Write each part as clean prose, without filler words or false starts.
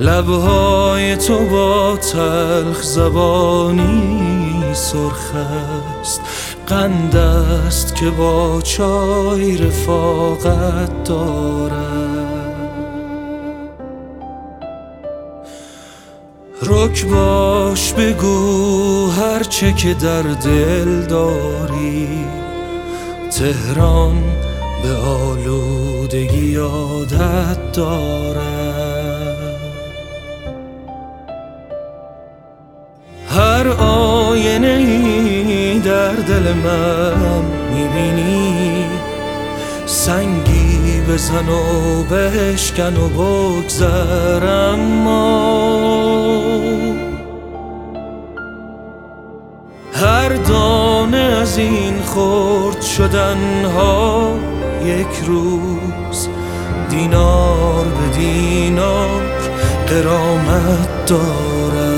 لبهای تو با تلخ زبانی سرخ است، قند است که با چای رفاقت دارد. رک باش بگو هرچه که در دل داری، تهران به آلودگی عادت دارد. هر آینه‌ای در دل من میبینی، سنگی بزن و بشکن و بگذر، اما هر دانه از این خرد شدنها یک روز دینار به دینار غرامت دارد.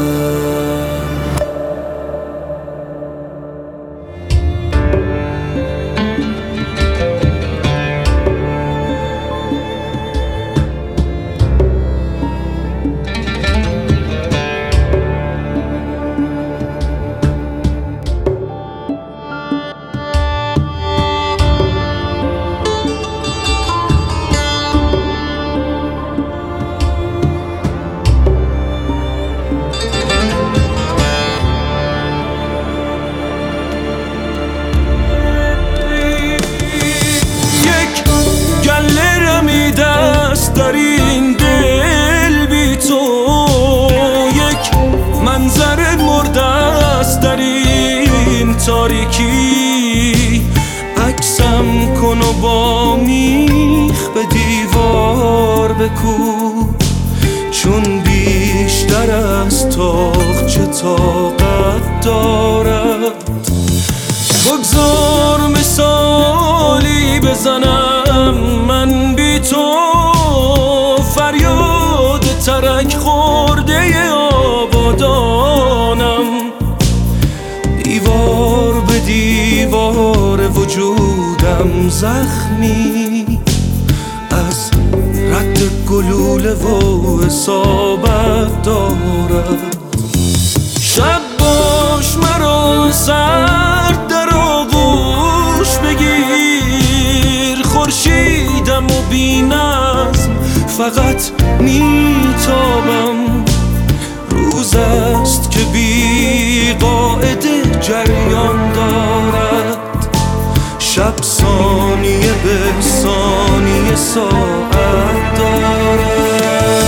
در این دل بی تو یک منظر مرده است، در این تاریکی عکسم کن و با میخ به دیوار بکوب، چون بیشتر از تاقچه طاقت دارد. بگذار مثالی بزنم من بی تو، فریاد ترک خورده آبادانم، دیوار به دیوار وجودم زخمی از رد گلوله و اصابت دارد. شب باش مرا سرد در آغوش بگیر، خورشیدم و بی نظم فقط میتابم. روز است که بی قاعده جریان دارد، شب ثانیه به ثانیه ساعت دارد.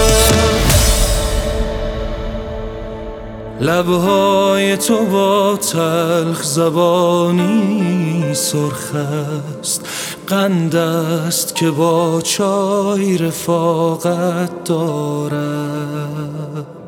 لبهای تو با تلخ زبانی سرخ است، قند است که با چای رفاقت دارد.